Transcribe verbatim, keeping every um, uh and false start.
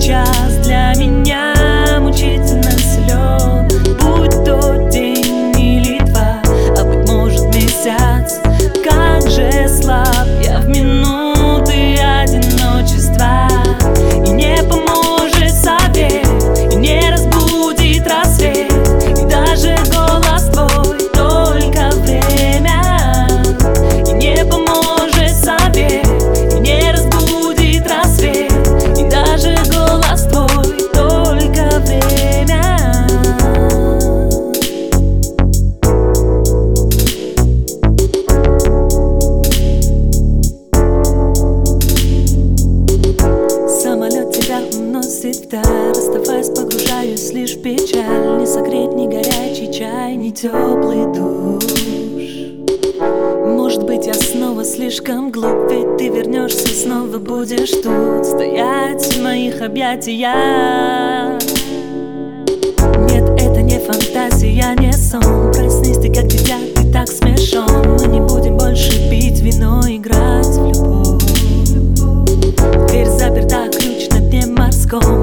сейчас для меня мучительно силен. Будь то день или два, а быть может месяц. Как же слаб я в минуты одиночества. И не поможет совет, и не разбудит рассвет, и даже голос твой только время. И не поможет совет, и не разбудит рассвет, и даже голос твой только время. Самолет тебя уносит вдаль, расставаясь, погружаюсь лишь в печаль. Не согреть ни горячий чай, ни теплый душ. Может быть, я снова слишком глуп, ведь ты вернешься, снова будешь тут стоять в моих объятиях. Нет, это не фантазия, не сон. Проснись ты, как дитя, ты так смешон. Мы не будем больше пить вино, играть в любовь. Дверь заперта, ключ на дне морском.